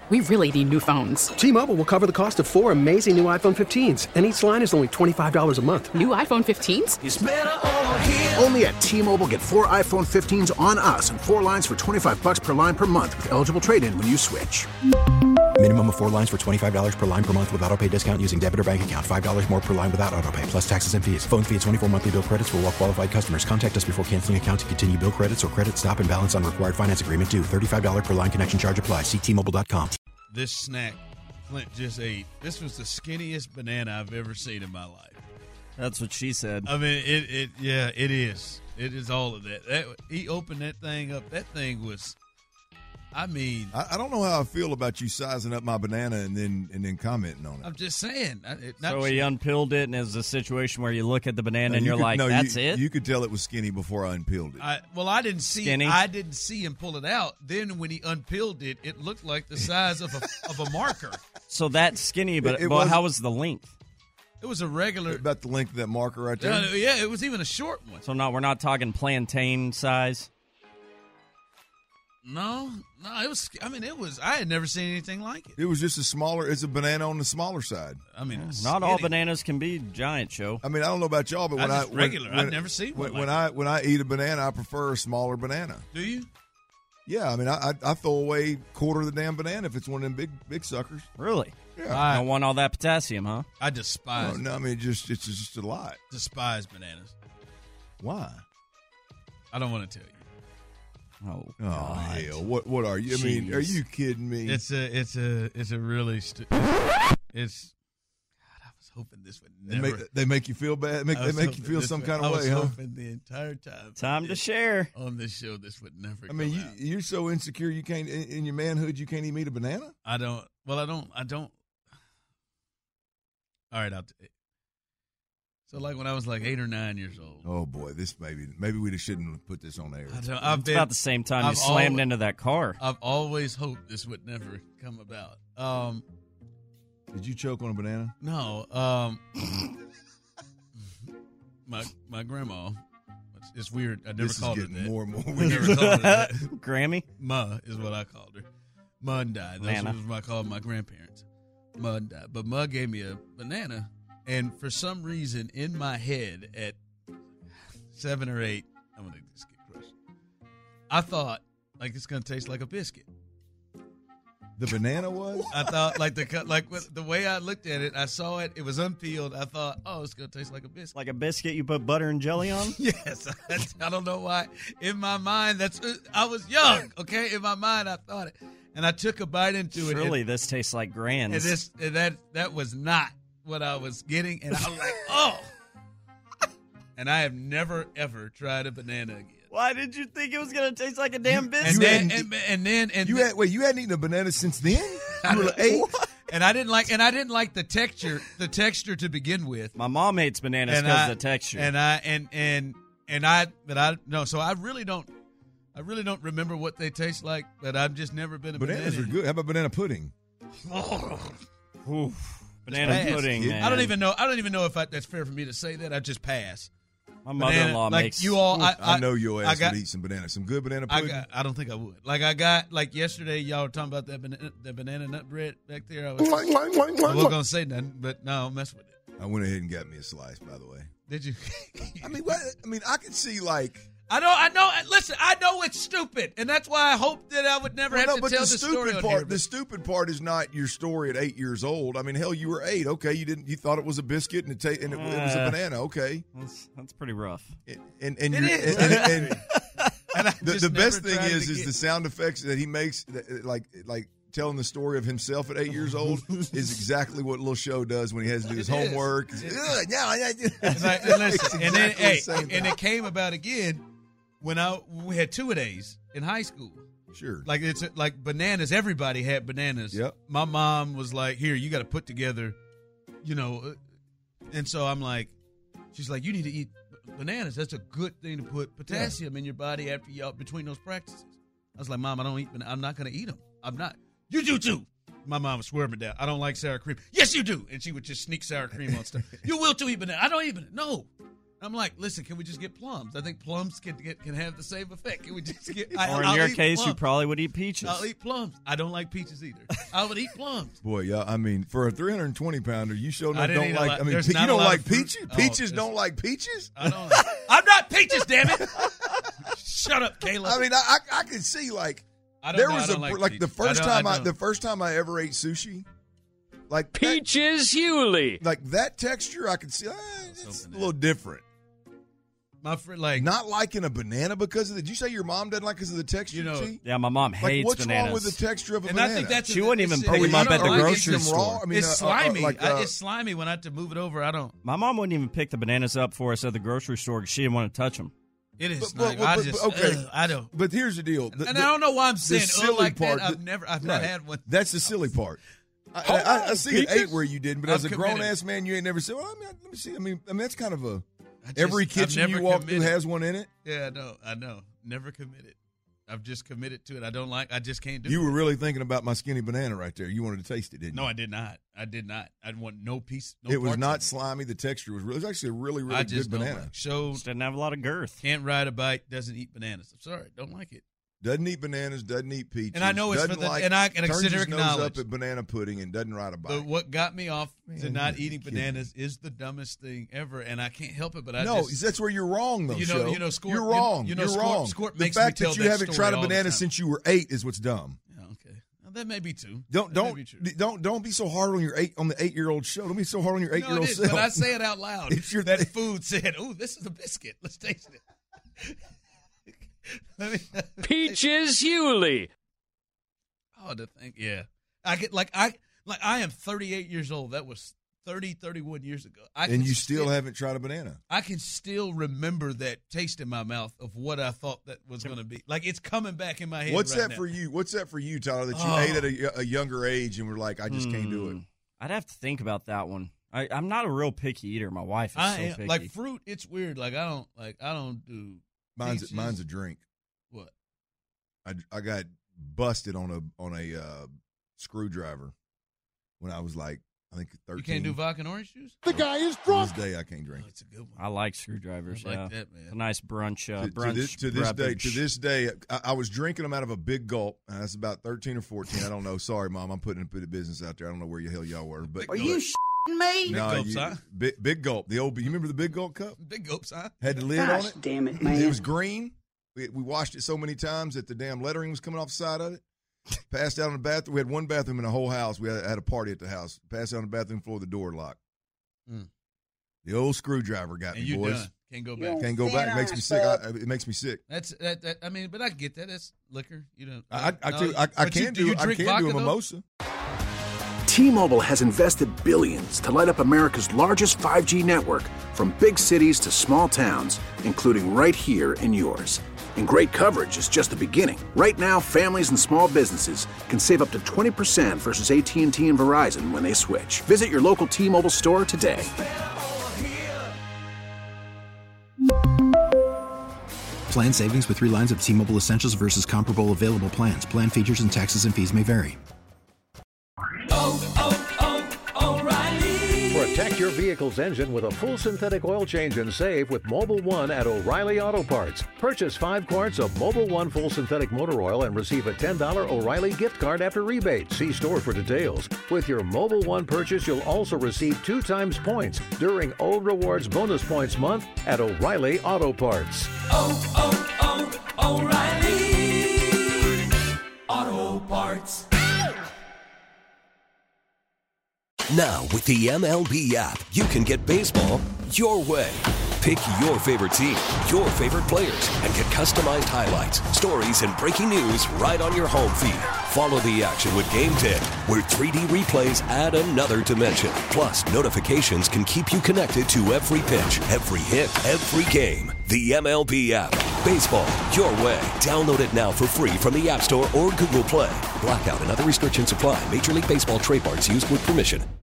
We really need new phones. T-Mobile will cover the cost of 4 amazing new iPhone 15s, and each line is only $25 a month. New iPhone 15s? It's better over here. Only at T-Mobile, get 4 iPhone 15s on us and 4 lines for $25 per line per month with eligible trade-in when you switch. Minimum of 4 lines for $25 per line per month with autopay discount using debit or bank account. $5 more per line without autopay, plus taxes and fees. Phone fee at 24 monthly bill credits for well-qualified customers. Contact us before canceling account to continue bill credits or credit stop and balance on required finance agreement due. $35 per line connection charge applies. See T-Mobile.com. This snack Clint just ate, this was the skinniest banana I've ever seen in my life. That's what she said. I mean, it is. It is all of that. He opened that thing up. That thing was, I mean. I don't know how I feel about you sizing up my banana and then commenting on it. I'm just saying. So he unpeeled it, and it was a situation where you look at the banana and you're like, that's it? You could tell it was skinny before I unpeeled it. I didn't see him pull it out. Then when he unpeeled it, it looked like the size of a marker. So that's skinny, but how was the length? It was a regular. About the length of that marker right there? Yeah, it was even a short one. So we're not talking plantain size? No, it was. I mean, it was. I had never seen anything like it. It was just it's a banana on the smaller side. I mean, not all bananas can be giant, Show. I mean, I don't know about y'all, but I've never seen one. When I eat a banana, I prefer a smaller banana. Do you? Yeah, I mean, I throw away quarter of the damn banana if it's one of them big suckers. Really? Yeah. I don't want all that potassium, huh? I despise. No, I mean, it's just a lot. Despise bananas. Why? I don't want to tell you. Oh hell! What are you? I mean, are you kidding me? It's a really it's. God, I was hoping this would never. They make you feel bad. They make you feel some kind of way, huh? I was hoping the entire time. Time to share on this show. This would never. I mean, you're so insecure. You can't in your manhood. You can't even eat a banana. I don't. Well, I don't. All right, so like when I was like 8 or 9 years old. Oh boy, this maybe we shouldn't have put this on air. It's about the same time you slammed into that car. I've always hoped this would never come about. Did you choke on a banana? No. My grandma. It's weird. I never called her that. More and more we never called her that. Grammy? Ma is what I called her. Ma died. That's what I called my grandparents. Ma died. But Ma gave me a banana. And for some reason, in my head at 7 or 8, I'm going to just get crushed. I thought, like, it's going to taste like a biscuit. The banana was? I thought, the way I looked at it, I saw it. It was unpeeled. I thought, oh, it's going to taste like a biscuit. Like a biscuit you put butter and jelly on? Yes. I don't know why. In my mind, I was young, okay? In my mind, I thought it. And I took a bite into it. Surely this tastes like Grands. And that was not what I was getting, and I was like, oh. And I have never, ever tried a banana again. Why did you think it was going to taste like a damn biscuit? You hadn't eaten a banana since then? You were 8? And I didn't like the texture to begin with. My mom hates bananas because of the texture. So I really don't remember what they taste like, but I've just never been a banana. Bananas are good. How about banana pudding? Banana pudding, man. I don't even know if that's fair for me to say that. I just pass. My mother-in-law makes. You all, I know your ass would eat some banana, some good banana pudding. I don't think I would. Like yesterday, y'all were talking about that banana nut bread back there. I wasn't gonna say nothing, but no, I'll mess with it. I went ahead and got me a slice. By the way, did you? I could see like. I know. Listen, I know it's stupid, and that's why I hope that I would never have to tell the story on here. The stupid part is not your story at 8 years old. I mean, hell, you were 8. Okay, you thought it was a biscuit and it was a banana. Okay, that's pretty rough. And it is. The best thing is the sound effects that he makes, like telling the story of himself at 8 years old is exactly what Little Show does when he has to do his homework. And it came about again. When we had 2-a-days in high school. Sure. Like it's like bananas. Everybody had bananas. Yep. My mom was like, here, you got to put together, and so I'm like, she's like, you need to eat bananas. That's a good thing to put potassium in your body after between those practices. I was like, Mom, I don't eat bananas. I'm not going to eat them. I'm not. You do too. My mom would swear me down. I don't like sour cream. Yes, you do. And she would just sneak sour cream on stuff. You will too eat banana. I don't eat banana. No. I'm like, listen, can we just get plums? I think plums can have the same effect. Can we just get? Or in your case, you probably would eat peaches. I'll eat plums. I don't like peaches either. I would eat plums. Boy, yeah. I mean, for a 320-pounder, you sure don't like. I mean, you don't like peaches. Peaches don't like peaches. I don't. I'm not peaches, damn it. Shut up, Caleb. I mean, I can see like there was the first time I ever ate sushi. Like Peaches Hewley. Like that texture, I could see it's a little different. My friend, not liking a banana because of it. Did you say your mom doesn't like because of the texture? Yeah, my mom hates what's bananas. Wrong with the texture of a banana? I think she wouldn't even pick them up at the grocery store. I mean, it's slimy. It's slimy when I have to move it over. I don't. My mom wouldn't even pick the bananas up for us at the grocery store because she didn't want to touch them. It is. I don't. But here's the deal. And I don't know why I'm saying silly part. That. I've not had one. That's the silly part. I see an 8 where you didn't, but as a grown ass man, you ain't never said. Well, let me see. I mean, that's kind of a. Every kitchen you walk through has one in it. Yeah, I know. Never committed. I've just committed to it. I just can't do it. You were really thinking about my skinny banana right there. You wanted to taste it, didn't you? No, I did not. I didn't want no piece. No, it was not slimy. The texture was really. It was actually a really, really good banana. Just didn't have a lot of girth. Can't ride a bike. Doesn't eat bananas. I'm sorry. Don't like it. Doesn't eat bananas, doesn't eat peaches. And I know it's and I can turns his acknowledge. Nose up at banana pudding and doesn't ride a bike. But what got me off to not eating bananas is the dumbest thing ever, and I can't help it. But that's where you're wrong, though. You're wrong. You're wrong. The fact that you haven't tried a banana since you were 8 is what's dumb. Yeah, okay, well, that may be too. Don't be so hard on your 8-year-old show. Don't be so hard on your 8-year-old self. But I say it out loud. That food said, "Oh, this is a biscuit. Let's taste it." Peaches Hewley. Oh, to think, yeah. I am 38 years old. That was 31 years ago. And you still haven't tried a banana. I can still remember that taste in my mouth of what I thought that was going to be. Like, it's coming back in my head. What's that for you? What's that for you, Tyler? That you ate at a younger age and were like, I just can't do it. I'd have to think about that one. I'm not a real picky eater. My wife is so picky. Like fruit, it's weird. Like I don't do. Mine's a drink. What? I got busted on a screwdriver when I was like, I think 13. You can't do vodka and orange juice? The guy is drunk. To this day, I can't drink. It's a good one. I like screwdrivers. I like that, man. A nice brunch. To this day, I was drinking them out of a big gulp. That's about 13 or 14. I don't know. Sorry, Mom. I'm putting a business out there. I don't know where the hell y'all were. But are you shitting me? No, big gulps, huh? Big gulp. The old. You remember the big gulp cup? Big gulps, huh? Had the lid on it. Damn it, man! It was green. We washed it so many times that the damn lettering was coming off the side of it. Passed out in the bathroom. We had one bathroom in the whole house. We had a party at the house. Passed out on the bathroom floor, the door locked. The old screwdriver got me, boys. Done. Can't go back. Can't go back. It makes me sick. It makes me sick. That's that. I mean, but I get that. That's liquor. You know. I can do a mimosa. T-Mobile has invested billions to light up America's largest 5G network, from big cities to small towns, including right here in yours. And great coverage is just the beginning. Right now, families and small businesses can save up to 20% versus AT&T and Verizon when they switch. Visit your local T-Mobile store today. Plan savings with 3 lines of T-Mobile Essentials versus comparable available plans. Plan features and taxes and fees may vary. Protect your vehicle's engine with a full synthetic oil change and save with Mobil 1 at O'Reilly Auto Parts. Purchase 5 quarts of Mobil 1 full synthetic motor oil and receive a $10 O'Reilly gift card after rebate. See store for details. With your Mobil 1 purchase, you'll also receive 2 times points during O Rewards Bonus Points Month at O'Reilly Auto Parts. O'Reilly Auto Parts. Now, with the MLB app, you can get baseball your way. Pick your favorite team, your favorite players, and get customized highlights, stories, and breaking news right on your home feed. Follow the action with Game Day, where 3D replays add another dimension. Plus, notifications can keep you connected to every pitch, every hit, every game. The MLB app. Baseball your way. Download it now for free from the App Store or Google Play. Blackout and other restrictions apply. Major League Baseball trademarks used with permission.